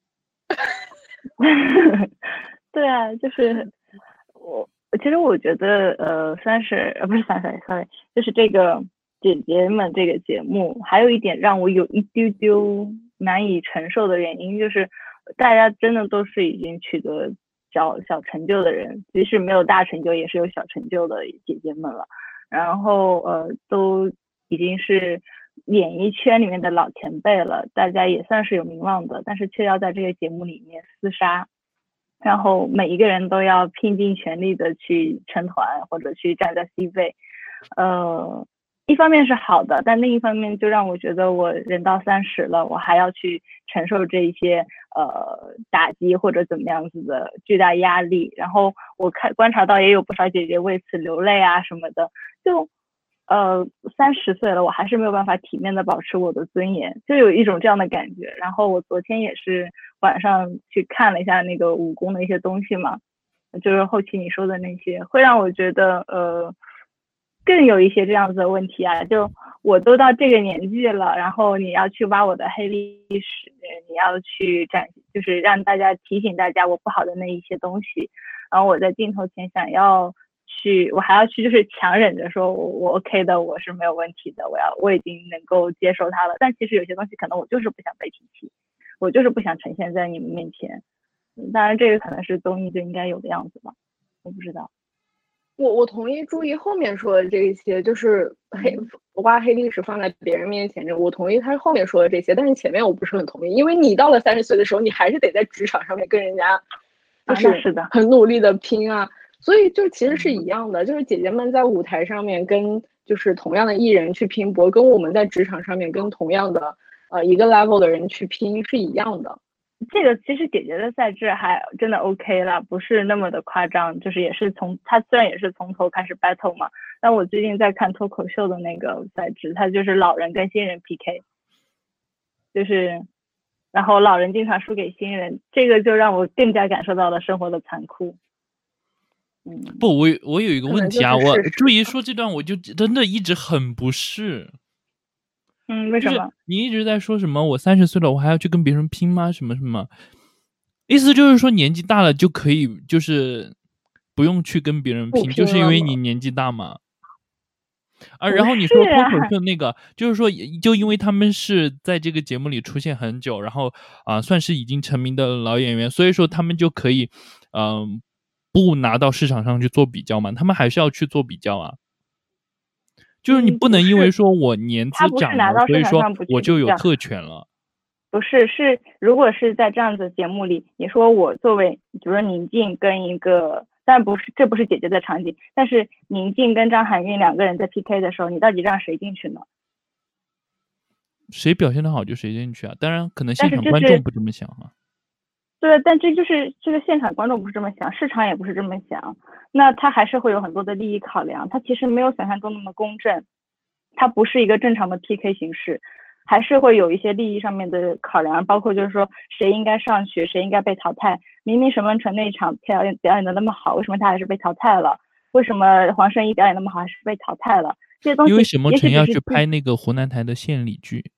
对啊，就是我其实我觉得呃三十呃不是三十 sorry 就是这个姐姐们这个节目，还有一点让我有一丢丢难以承受的原因，就是大家真的都是已经取得小小成就的人，即使没有大成就也是有小成就的姐姐们了，然后呃都已经是演艺圈里面的老前辈了，大家也算是有名望的，但是却要在这个节目里面厮杀，然后每一个人都要拼尽全力的去撑团或者去站在 C 位，呃一方面是好的，但另一方面就让我觉得我人到三十了，我还要去承受这一些呃打击或者怎么样子的巨大压力。然后我看观察到也有不少姐姐为此流泪啊什么的，就呃三十岁了，我还是没有办法体面的保持我的尊严，就有一种这样的感觉。然后我昨天也是晚上去看了一下那个武功的一些东西嘛，就是后期你说的那些，会让我觉得呃。更有一些这样子的问题啊，就我都到这个年纪了，然后你要去挖我的黑历史，你要去展，就是让大家提醒大家我不好的那一些东西，然后我在镜头前想要去，我还要去就是强忍着说我我 OK 的，我是没有问题的，我要我已经能够接受它了，但其实有些东西可能我就是不想被提起，我就是不想呈现在你们面前，当然这个可能是综艺就应该有的样子吧，我不知道。 我我同意注意后面说的这些，就是黑挖黑历史放在别人面前，我同意他后面说的这些，但是前面我不是很同意，因为你到了三十岁的时候，你还是得在职场上面跟人家就是很努力的拼啊，所以就其实是一样的，就是姐姐们在舞台上面跟就是同样的艺人去拼搏，跟我们在职场上面跟同样的呃一个 level 的人去拼是一样的。 这个其实姐姐的赛制还真的 OK 啦，不是那么的夸张，就是也是从她虽然也是从头开始 battle 嘛，但我最近在看脱口秀的那个赛制，它就是老人跟新人 P K， 就是然后老人经常输给新人，这个就让我更加感受到了生活的残酷。 嗯，不，我我有一个问题啊，我注意说这段我就真的一直很不适。 嗯，为什么？ 就是你一直在说什么我三十岁了，我还要去跟别人拼吗？什么什么？意思就是说年纪大了就可以，就是不用去跟别人拼，拼就是因为你年纪大嘛。啊，然后你说脱口秀那个，啊、就是说，就因为他们是在这个节目里出现很久，然后啊、呃，算是已经成名的老演员，所以说他们就可以，嗯、呃，不拿到市场上去做比较嘛，他们还是要去做比较啊。就是你不能因为说我年资长了，所以说我就有特权了。 不是，是如果是在这样子节目里，你说我作为，比如说宁静跟一个，但不是这不是姐姐的场景，但是宁静跟张含韵两个人在 P K 的时候，你到底让谁进去呢？ 谁表现得好就谁进去啊！当然，可能现场观众不这么想啊。 对，但这就是这个现场观众不是这么想，市场也不是这么想，那他还是会有很多的利益考量，他其实没有想象中那么公正，它不是一个正常的 P K 形式，还是会有一些利益上面的考量，包括就是说谁应该上去，谁应该被淘汰。明明沈梦辰那一场表演表演的那么好，为什么他还是被淘汰了？为什么黄圣依表演那么好还是被淘汰了？这些东西因为沈梦辰要去拍那个湖南台的献礼剧。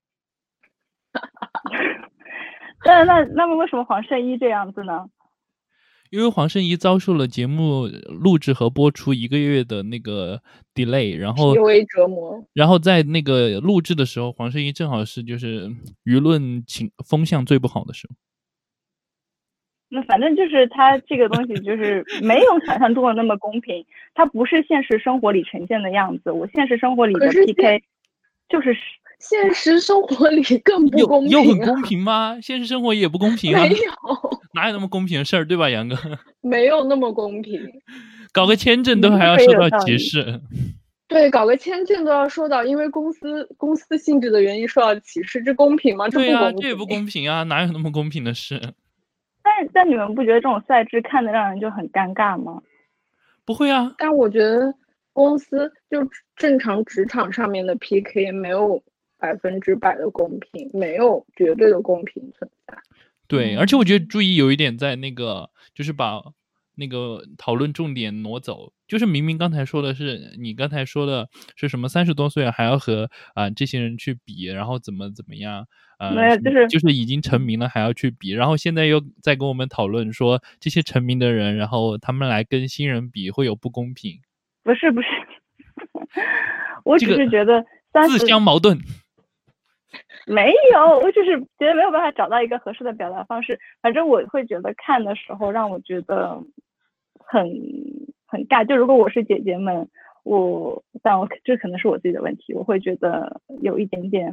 那那那么为什么黄圣依这样子呢？ 因为黄圣依遭受了节目录制和播出一个月的那个 delay， 然后 P U A 折磨， 然后在那个录制的时候，黄圣依正好是就是舆论情风向最不好的时候。 那反正就是它这个东西就是没有想象中的那么公平，它不是现实生活里呈现的样子。我现实生活里的 P K 就是现实生活里更不公平、啊， 有有很公平吗？现实生活也不公平啊， 没有， 哪有那么公平的事儿，对吧，杨哥？ 没有那么公平， 搞个签证都还要受到歧视。 对，搞个签证都要受到，因为公司公司性质的原因受到歧视，这公平吗？这不公平。 对啊，这也不公平啊，哪有那么公平的事？ 但是，但你们不觉得这种赛制看得让人就很尴尬吗？ 不会啊， 但我觉得公司就正常职场上面的 P K 没有百分之百的公平，没有绝对的公平存在。 对，而且我觉得注意有一点在那个，就是把那个讨论重点挪走，就是明明刚才说的是你刚才说的是什么三十多岁还要和啊、呃、这些人去比，然后怎么怎么样，呃， 没有，就是就是已经成名了还要去比，然后现在又在跟我们讨论说这些成名的人，然后他们来跟新人比会有不公平。 不是不是，我只是觉得自相矛盾。 没有，我只是觉得没有办法找到一个合适的表达方式。反正我会觉得看的时候让我觉得很很尬。就如果我是姐姐们，我但我这可能是我自己的问题，我会觉得有一点点，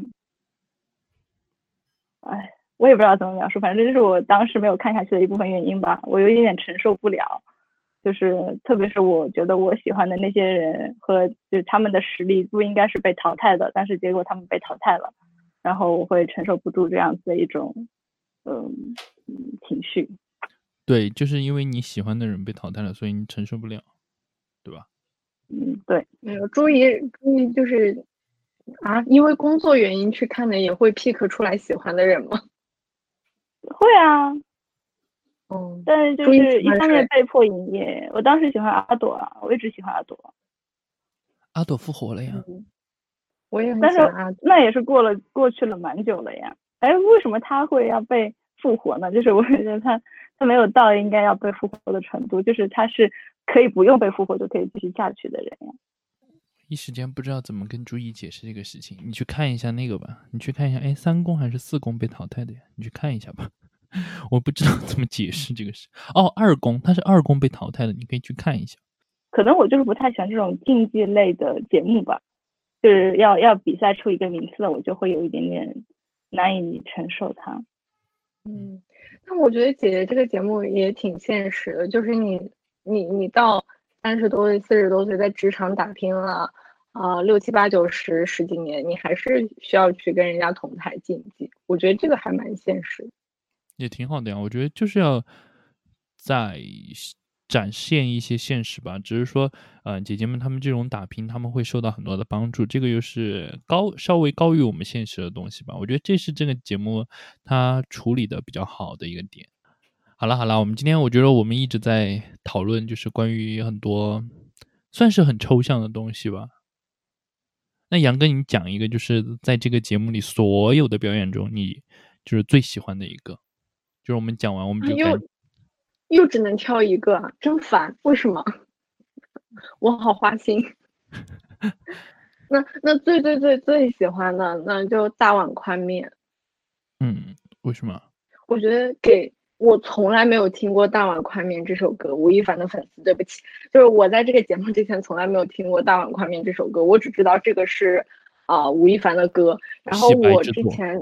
哎，我也不知道怎么描述，反正这就是我当时没有看下去的一部分原因吧。我有一点点承受不了，就是特别是我觉得我喜欢的那些人和就是他们的实力不应该是被淘汰的，但是结果他们被淘汰了。然后我会承受不住这样子的一种嗯情绪。 对，就是因为你喜欢的人被淘汰了，所以你承受不了，对吧？ 嗯，对。 没有注意注意就是啊，因为工作原因去看的也会 pick 出来喜欢的人吗？ 会啊。 嗯， 但是就是一方面被迫营业。我当时喜欢阿朵啊，我一直喜欢阿朵。 阿朵复活了呀。 嗯，我也很喜欢阿朵。 那也是过了过去了蛮久了呀。哎，为什么他会要被复活呢？就是我觉得他他没有到应该要被复活的程度，就是他是可以不用被复活就可以继续下去的人呀。 一时间不知道怎么跟朱毅解释这个事情，你去看一下那个吧，你去看一下，哎，三公还是四公被淘汰的呀？你去看一下吧，我不知道怎么解释这个事。哦，二公，他是二公被淘汰的，你可以去看一下。 可能我就是不太喜欢这种竞技类的节目吧，就是要要比赛出一个名次的，我就会有一点点难以承受它。 嗯，那我觉得姐姐这个节目也挺现实的，就是你你你到三十多岁、四十多岁，在职场打拼了啊、呃、六七八九十十几年，你还是需要去跟人家同台竞技。我觉得这个还蛮现实， 也挺好的呀。我觉得就是要在展现一些现实吧，只是说，呃，姐姐们她们这种打拼，她们会受到很多的帮助，这个又是高稍微高于我们现实的东西吧。我觉得这是这个节目它处理的比较好的一个点。好了好了，我们今天我觉得我们一直在讨论，就是关于很多算是很抽象的东西吧。那杨哥，你讲一个，就是在这个节目里所有的表演中，你就是最喜欢的一个，就是我们讲完我们就又又只能挑一个啊，真烦！为什么？我好花心。那那最最最最喜欢的，那就大碗宽面。 嗯，为什么？ 我觉得给我从来没有听过《大碗宽面》这首歌，吴亦凡的粉丝，对不起，就是我在这个节目之前从来没有听过《大碗宽面》这首歌，我只知道这个是啊、呃、吴亦凡的歌。然后我之前，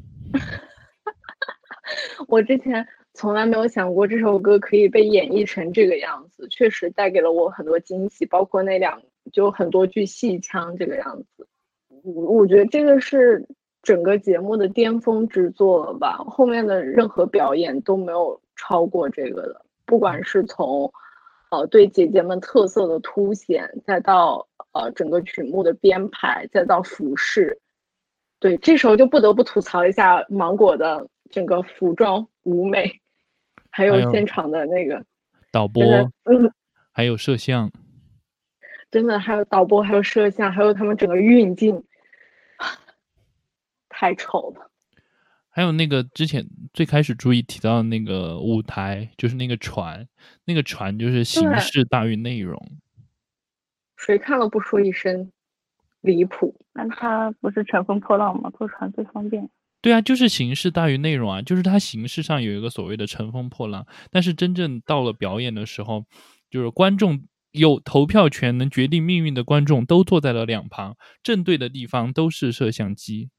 我之前从来没有想过这首歌可以被演绎成这个样子，确实带给了我很多惊喜，包括那两就很多句戏腔这个样子。我我觉得这个是整个节目的巅峰之作吧，后面的任何表演都没有超过这个的，不管是从呃对姐姐们特色的凸显，再到呃整个曲目的编排，再到服饰。对，这时候就不得不吐槽一下芒果的整个服装舞美，还有现场的那个导播， 嗯， 还有摄像， 真的还有导播，还有摄像，还有他们整个运镜，太丑了。 还有那个之前最开始注意提到的那个舞台，就是那个船，那个船就是形式大于内容。 谁看了不说一声离谱？ 那他不是乘风破浪吗？坐船最方便。 对啊，就是形式大于内容啊，就是它形式上有一个所谓的乘风破浪，但是真正到了表演的时候，就是观众有投票权能决定命运的观众都坐在了两旁，正对的地方都是摄像机。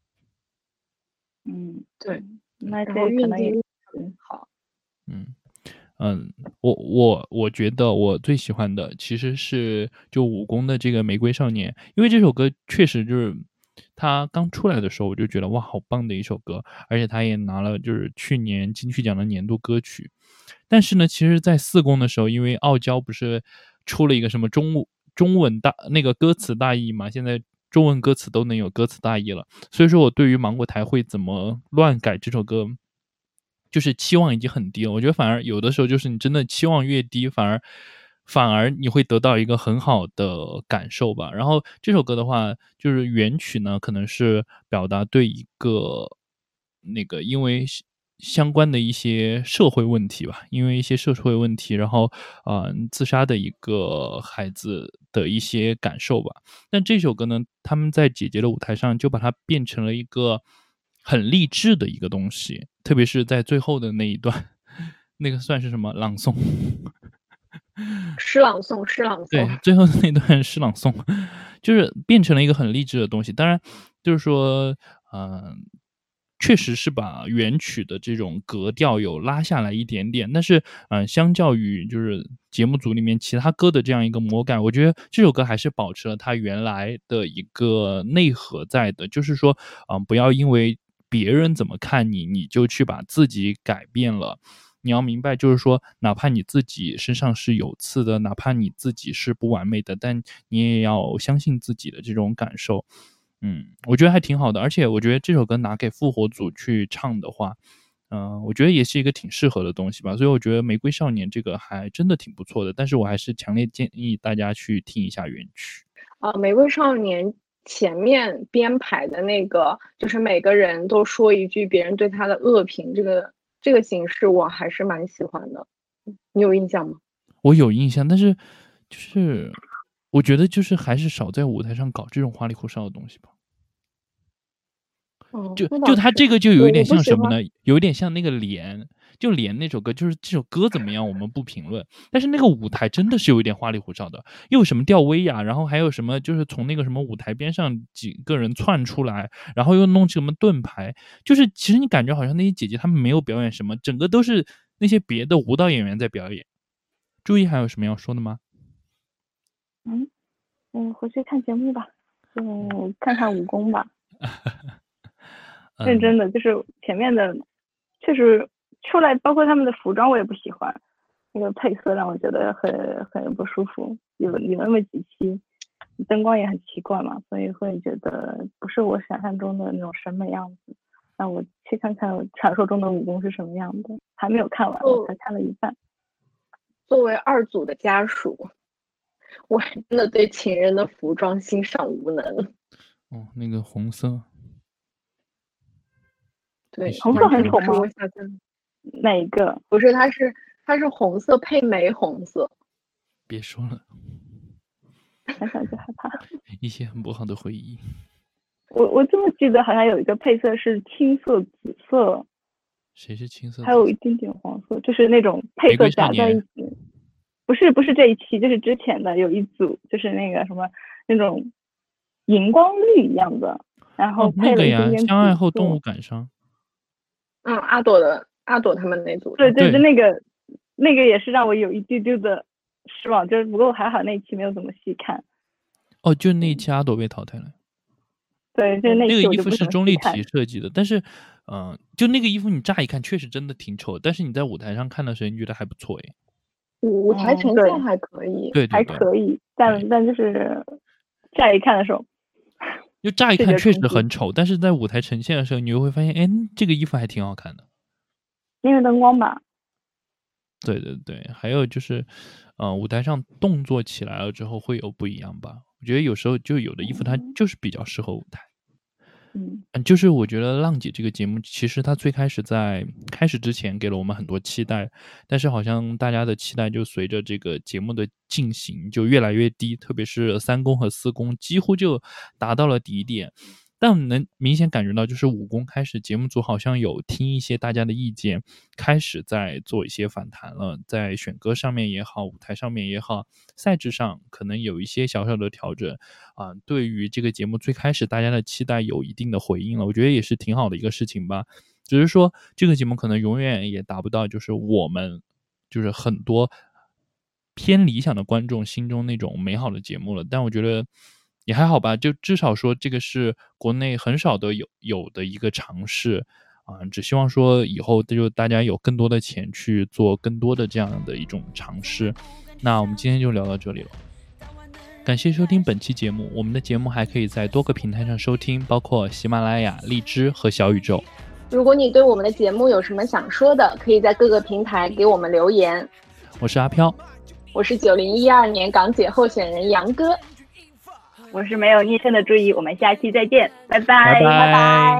嗯， 对， 那然后这可能也运镜很好。 嗯嗯，我我我觉得我最喜欢的其实是就武功的这个《玫瑰少年》，因为这首歌确实就是他刚出来的时候，我就觉得哇，好棒的一首歌，而且他也拿了就是去年金曲奖的年度歌曲。但是呢，其实在四公的时候，因为傲娇不是出了一个什么中中文大那个歌词大意嘛，现在中文歌词都能有歌词大意了，所以说我对于芒果台会怎么乱改这首歌，就是期望已经很低了。我觉得反而有的时候就是你真的期望越低，反而反而你会得到一个很好的感受吧。然后这首歌的话，就是原曲呢，可能是表达对一个那个因为相关的一些社会问题吧，因为一些社会问题，然后呃自杀的一个孩子的一些感受吧。但这首歌呢，他们在姐姐的舞台上就把它变成了一个很励志的一个东西，特别是在最后的那一段，那个算是什么朗诵？ 诗朗诵，诗朗诵。 对，最后的那段诗朗诵，就是变成了一个很励志的东西。当然，就是说，嗯、呃，确实是把原曲的这种格调有拉下来一点点，但是，嗯、呃，相较于就是节目组里面其他歌的这样一个魔改，我觉得这首歌还是保持了它原来的一个内核在的，就是说，嗯、呃，不要因为别人怎么看你，你就去把自己改变了。你要明白，就是说，哪怕你自己身上是有刺的，哪怕你自己是不完美的，但你也要相信自己的这种感受。嗯，我觉得还挺好的，而且我觉得这首歌拿给复活组去唱的话，嗯、呃，我觉得也是一个挺适合的东西吧。所以我觉得《玫瑰少年》这个还真的挺不错的，但是我还是强烈建议大家去听一下原曲。 啊，《玫瑰少年》前面编排的那个，就是每个人都说一句别人对他的恶评，这个这个形式我还是蛮喜欢的。你有印象吗？ 我有印象，但是就是我觉得就是还是少在舞台上搞这种花里胡哨的东西吧。 哦， 就那倒是。 就他这个就有一点我我不喜欢。 像什么呢？有一点像那个莲，就莲那首歌，就是这首歌怎么样我们不评论，但是那个舞台真的是有一点花里胡哨的，又有什么吊威亚，然后还有什么就是从那个什么舞台边上几个人窜出来，然后又弄什么盾牌，就是其实你感觉好像那些姐姐她们没有表演什么，整个都是那些别的舞蹈演员在表演。注意还有什么要说的吗？ 嗯嗯，回去看节目吧，嗯，看看武功吧。认真的，就是前面的确实出来，包括他们的服装我也不喜欢，那个配色让我觉得很很不舒服，有有那么几期灯光也很奇怪嘛，所以会觉得不是我想象中的那种审美样子。那我去看看传说中的武功是什么样的，还没有看完，我才看了一半。 作为二组的家属，我还真的对情人的服装欣赏无能。 哦，那个红色。 对， 红色很丑吗？哪一个？ 不是，它是它是红色配玫红色。 别说了， 想想就害怕。 一些很不好的回忆。 嗯我我这么记得，好像有一个配色是青色、紫色。 谁是青色？ 还有一点点黄色，就是那种配色夹在一起。不是不是这一期，就是之前的有一组，就是那个什么那种荧光绿一样的，然后配了一点点紫色。 哦那个呀，相爱后动物感伤。 嗯，阿朵的阿朵他们那组。 对对对，那个那个也是让我有一丢丢的失望，就是不过还好那一期没有怎么细看。 哦，就那一期阿朵被淘汰了。 对，就是那一期那个衣服是钟丽缇设计的，但是，嗯、呃，就那个衣服你乍一看确实真的挺丑，但是你在舞台上看的时候，你觉得还不错哎。 舞台呈现还可以， 对， 还可以，但但就是乍一看的时候， 就乍一看确实很丑，但是在舞台呈现的时候，你就会发现，哎，这个衣服还挺好看的。 因为灯光吧。 对对对，还有就是，呃，舞台上动作起来了之后会有不一样吧？我觉得有时候就有的衣服它就是比较适合舞台。 嗯， 就是我觉得浪姐这个节目，其实它最开始在开始之前给了我们很多期待，但是好像大家的期待就随着这个节目的进行就越来越低，特别是三公和四公几乎就达到了底点。 但能明显感觉到，就是五公开始节目组好像有听一些大家的意见，开始在做一些反弹了，在选歌上面也好，舞台上面也好，赛制上可能有一些小小的调整啊、呃。对于这个节目最开始大家的期待有一定的回应了，我觉得也是挺好的一个事情吧。只是说这个节目可能永远也达不到，就是我们就是很多偏理想的观众心中那种美好的节目了，但我觉得也还好吧，就至少说这个是国内很少的有有的一个尝试啊、呃，只希望说以后就大家有更多的钱去做更多的这样的一种尝试。那我们今天就聊到这里了，感谢收听本期节目。我们的节目还可以在多个平台上收听，包括喜马拉雅、荔枝和小宇宙。 如果你对我们的节目有什么想说的，可以在各个平台给我们留言。 我是阿飘， 我是九零一二年港姐候选人杨哥， 我是没有昵称的注意，我们下期再见，拜拜拜拜拜。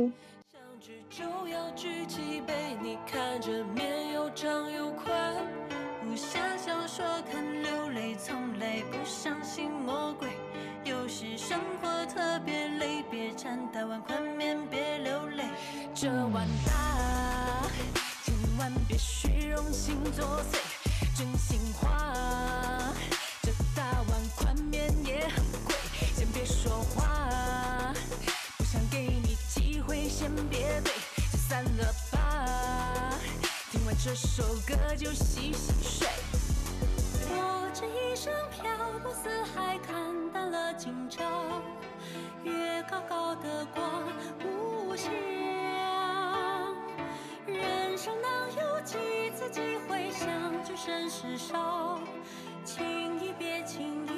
这碗大，千万别虚荣心作祟，真心话，这大碗宽面也很贵，先别说话，不想给你机会，先别对，就散了吧，听完这首歌就洗洗睡。我这一生漂泊四海，看淡了今朝，月高高的挂无限。人生哪有几次机会相聚，甚是少，情谊别轻易